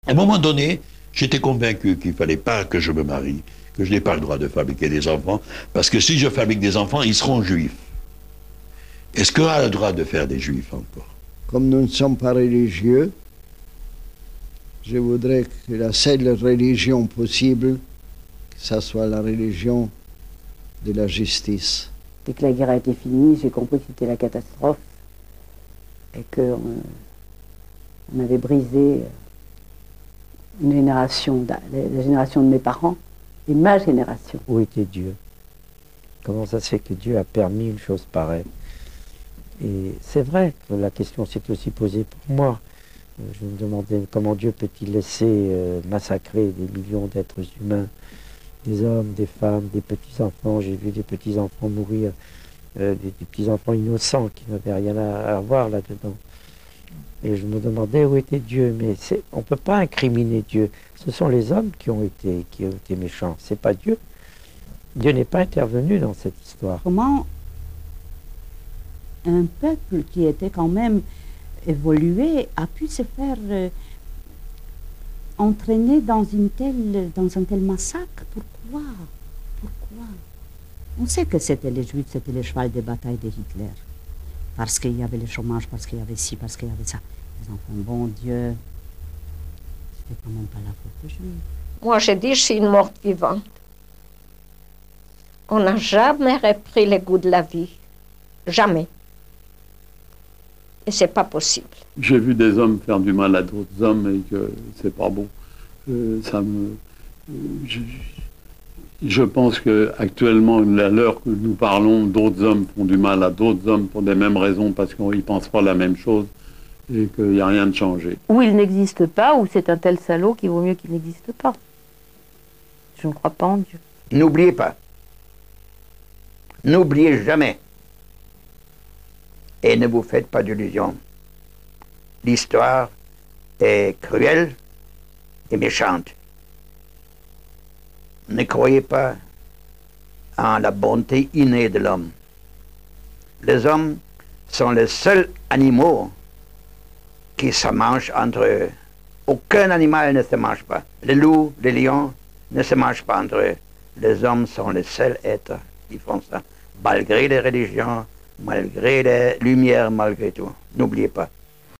À un moment donné, j'étais convaincu qu'il ne fallait pas que je me marie, que je n'ai pas le droit de fabriquer des enfants, parce que si je fabrique des enfants, ils seront juifs. Est-ce qu'on a le droit de faire des juifs encore? Comme nous ne sommes pas religieux, je voudrais que la seule religion possible, que ça soit la religion de la justice. Dès que la guerre a été finie, j'ai compris que c'était la catastrophe et qu'on on avait brisé une génération, la génération de mes parents et ma génération. Où était Dieu? Comment ça se fait que Dieu a permis une chose pareille? Et c'est vrai que la question s'est aussi posée pour moi. Je me demandais comment Dieu peut-il laisser massacrer des millions d'êtres humains, des hommes, des femmes, des petits-enfants. J'ai vu des petits-enfants mourir, des petits-enfants innocents qui n'avaient rien à voir là-dedans. Et je me demandais où était Dieu, mais on ne peut pas incriminer Dieu. Ce sont les hommes qui ont été méchants, c'est pas Dieu. Dieu n'est pas intervenu dans cette histoire. Comment un peuple qui était quand même évolué a pu se faire entraîner dans un tel massacre? Pourquoi? Pourquoi? On sait que c'était les Juifs, c'était le cheval de bataille de Hitler. Parce qu'il y avait le chômage, parce qu'il y avait ci, parce qu'il y avait ça. Les enfants, bon Dieu, c'était quand même pas la faute des Juifs. Moi, j'ai dit, je suis une morte vivante. On n'a jamais repris le goût de la vie. Jamais. Et c'est pas possible. J'ai vu des hommes faire du mal à d'autres hommes et que c'est pas bon. Je pense qu'actuellement, à l'heure que nous parlons, d'autres hommes font du mal à d'autres hommes pour les mêmes raisons parce qu'ils ne pensent pas la même chose et qu'il n'y a rien de changé. Ou il n'existe pas, ou c'est un tel salaud qu'il vaut mieux qu'il n'existe pas. Je ne crois pas en Dieu. N'oubliez pas. N'oubliez jamais. Et ne vous faites pas d'illusions. L'histoire est cruelle et méchante. Ne croyez pas en la bonté innée de l'homme. Les hommes sont les seuls animaux qui se mangent entre eux. Aucun animal ne se mange pas. Les loups, les lions ne se mangent pas entre eux. Les hommes sont les seuls êtres qui font ça, malgré les religions, malgré les lumières, malgré tout. N'oubliez pas.